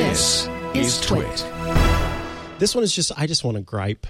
This is Twit. This one is just, I just want to gripe.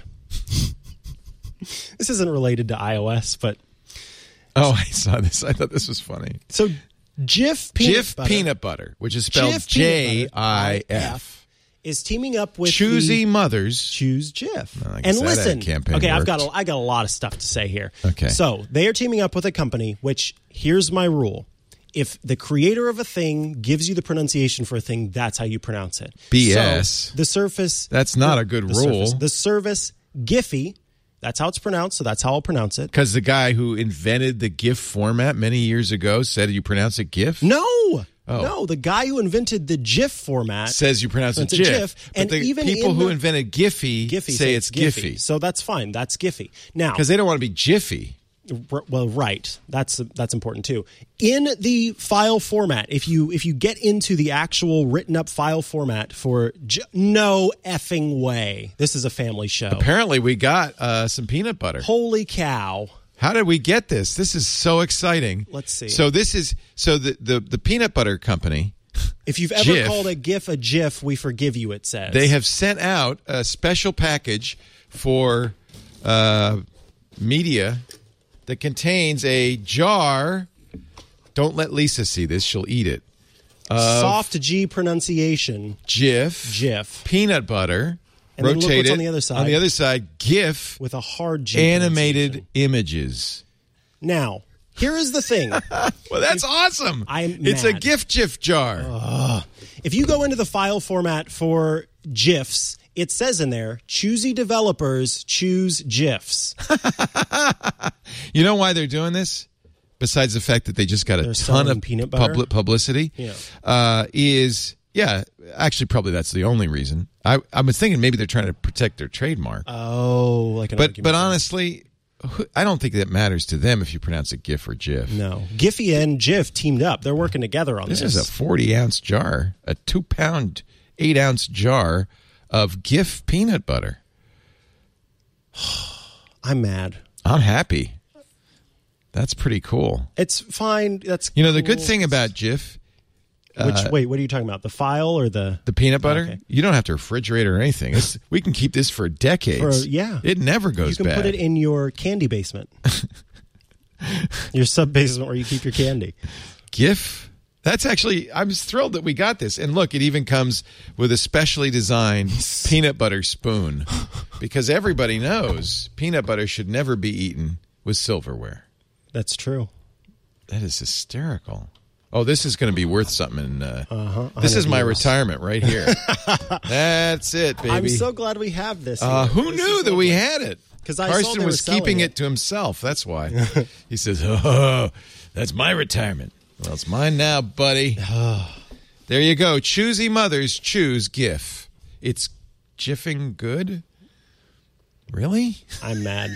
This isn't related to iOS, but... Oh, I saw this. I thought this was funny. So, Jif Peanut Butter, which is spelled J-I-F, is teaming up with Choosy Mothers. Choose Jif. Well, I guess and that listen, campaign okay, worked. I got a lot of stuff to say here. Okay. So, they are teaming up with a company, which, here's my rule. If the creator of a thing gives you the pronunciation for a thing, that's how you pronounce it. BS. So, the Surface... That's not a good rule. The service Giphy, that's how it's pronounced, so that's how I'll pronounce it. Because the guy who invented the GIF format many years ago said you pronounce it GIF? No, the guy who invented the GIF format says you pronounce it GIF. But and the even people who invented Giphy say it's Giphy. So that's fine. That's Giphy. Now, because they don't want to be Jiffy. Well, right. That's important too. In the file format, if you get into the actual written up file format for no effing way, this is a family show. Apparently, we got some peanut butter. Holy cow! How did we get this? This is so exciting. Let's see. So the peanut butter company. If you've ever called a GIF a GIF, we forgive you. It says they have sent out a special package for media that contains a jar. Don't let Lisa see this; she'll eat it. Soft G pronunciation. GIF. Peanut butter. And then rotated. Look what's on the other side. On the other side, GIF with a hard G. Animated images. Now, here is the thing. Well, that's awesome. It's mad. a GIF jar. If you go into the file format for GIFs, it says in there, choosy developers choose GIFs. You know why they're doing this? Besides the fact that they just got a ton of peanut butter publicity, actually probably that's the only reason. I was thinking maybe they're trying to protect their trademark. Oh, like an argument. But honestly, I don't think that matters to them if you pronounce it GIF or GIF. No. Giphy and GIF teamed up. They're working together on this. This is a 40-ounce jar, a 2-pound, 8-ounce jar of GIF peanut butter. I'm mad. I'm happy. That's pretty cool. It's fine. That's the good thing about GIF. Wait, what are you talking about? The file or the peanut butter? Okay. You don't have to refrigerate or anything. We can keep this for decades. It never goes bad. You can put it in your candy basement. Your sub basement where you keep your candy. GIF. That's actually, I'm thrilled that we got this. And look, it even comes with a specially designed peanut butter spoon. Because everybody knows peanut butter should never be eaten with silverware. That's true. That is hysterical. Oh, this is going to be worth something. This is my retirement right here. That's it, baby. I'm so glad we have this. Who knew that we had it? Because Carson was keeping it to himself. That's why. He says, "Oh, that's my retirement." Well, it's mine now, buddy. There you go. Choosy mothers choose GIF. It's GIFing good? Really? I'm mad.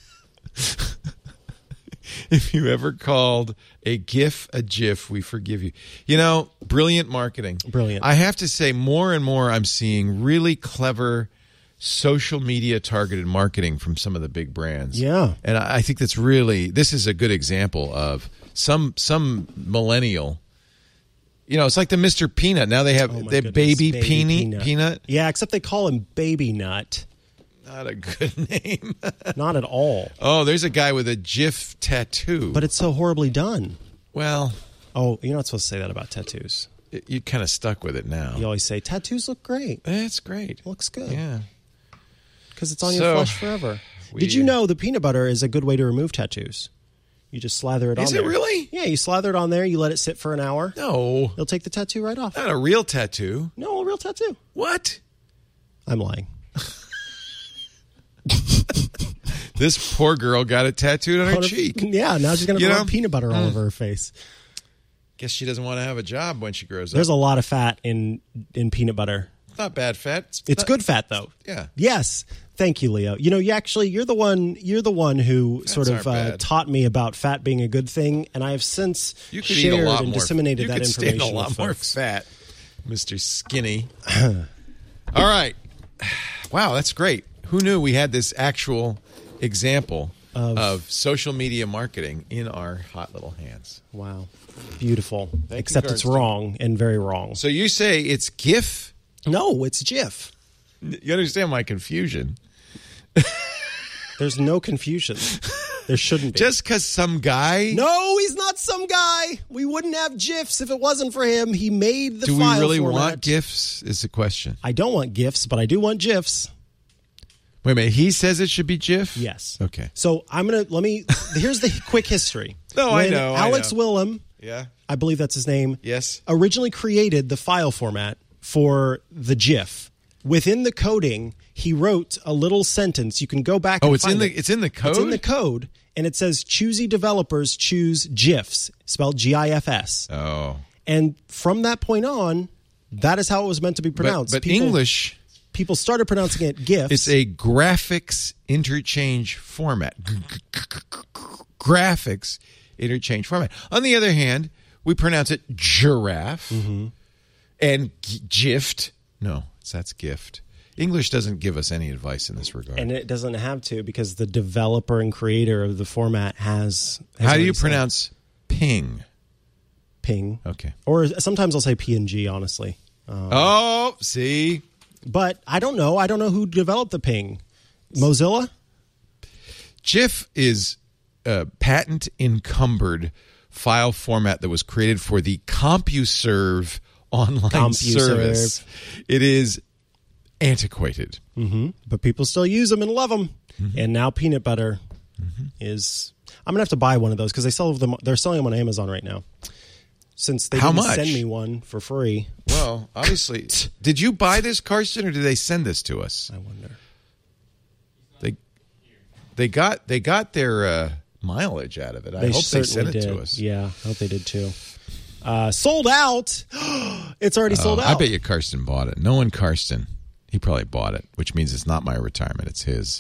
If you ever called a GIF a GIF, we forgive you. Brilliant marketing. Brilliant. I have to say, more and more I'm seeing really clever social media targeted marketing from some of the big brands. Yeah. And I think this is a good example of some millennial. It's like the Mr. Peanut. Now they have baby peanut. Yeah, except they call him Baby Nut. Not a good name. Not at all. Oh, there's a guy with a GIF tattoo. But it's so horribly done. Well. Oh, you're not supposed to say that about tattoos. You kind of stuck with it now. You always say, tattoos look great. It's great. Looks good. Yeah. Because it's on your flesh forever. Did you know the peanut butter is a good way to remove tattoos? You just slather it on there. Is it really? Yeah, you slather it on there. You let it sit for an hour. No. You'll take the tattoo right off. Not a real tattoo. No, a real tattoo. What? I'm lying. This poor girl got it tattooed on her cheek. Yeah, now she's going to rub peanut butter all over her face. Guess she doesn't want to have a job when she grows up. There's a lot of fat in peanut butter. It's not bad fat. It's good fat, though. Yeah. Yes. Thank you, Leo. You're the one who sort of taught me about fat being a good thing, and I have since shared and disseminated that information. You could stand a lot more fat, Mr. Skinny. All right. Wow, that's great. Who knew we had this actual example of social media marketing in our hot little hands? Wow. Beautiful. Except it's wrong and very wrong. So you say it's GIF No, it's GIF. You understand my confusion. There's no confusion. There shouldn't be. Just because some guy... No, he's not some guy. We wouldn't have GIFs if it wasn't for him. He made the file format. Do we really want GIFs is the question. I don't want GIFs, but I do want GIFs. Wait a minute. He says it should be GIF? Yes. Okay. So here's the quick history. No, I know. Alex Willem, Yeah. I believe that's his name. Yes. Originally created the file format for the GIF. Within the coding, he wrote a little sentence. You can go back and find it. It's in the code? It's in the code, and it says, choosy developers choose GIFs, spelled GIFs. Oh. And from that point on, that is how it was meant to be pronounced. But English... People started pronouncing it GIFs. It's a graphics interchange format. Graphics interchange format. On the other hand, we pronounce it giraffe and gift. No, that's gift. English doesn't give us any advice in this regard. And it doesn't have to, because the developer and creator of the format has How do you pronounce ping? Ping. Okay. Or sometimes I'll say PNG, honestly. See? But I don't know. I don't know who developed the ping. Mozilla? GIF is a patent encumbered file format that was created for the CompuServe online service. It is antiquated. But people still use them and love them. And now peanut butter is... I'm going to have to buy one of those because they're selling them on Amazon right now. Since they didn't send me one for free. Well, obviously. Did you buy this, Karsten, or did they send this to us? I wonder. They got their mileage out of it. I hope they sent it to us. Yeah, I hope they did too. Sold out. It's already sold out. I bet you Karsten bought it. Knowing Karsten, he probably bought it, which means it's not my retirement. It's his.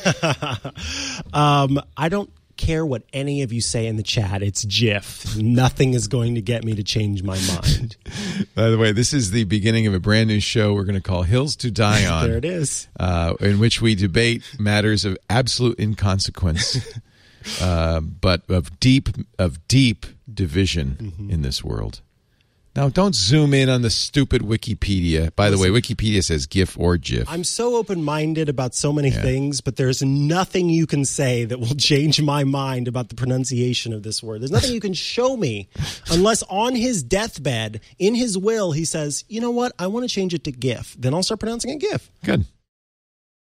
I don't care what any of you say in the chat. It's GIF. Nothing is going to get me to change my mind. By the way, this is the beginning of a brand new show we're going to call Hills to Die On. There it is. In which we debate matters of absolute inconsequence, but of deep division in this world. Now, don't zoom in on the stupid Wikipedia. By the way, Wikipedia says GIF or GIF. I'm so open-minded about so many things, but there's nothing you can say that will change my mind about the pronunciation of this word. There's nothing you can show me unless on his deathbed, in his will, he says, you know what, I want to change it to GIF. Then I'll start pronouncing it GIF. Good.